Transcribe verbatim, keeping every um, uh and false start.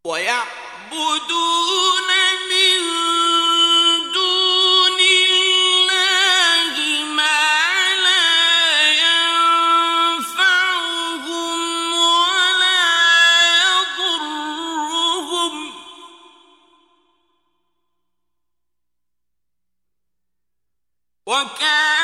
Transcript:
ويعبدون من دون الله ما لا ينفعهم ولا يضرهم وكان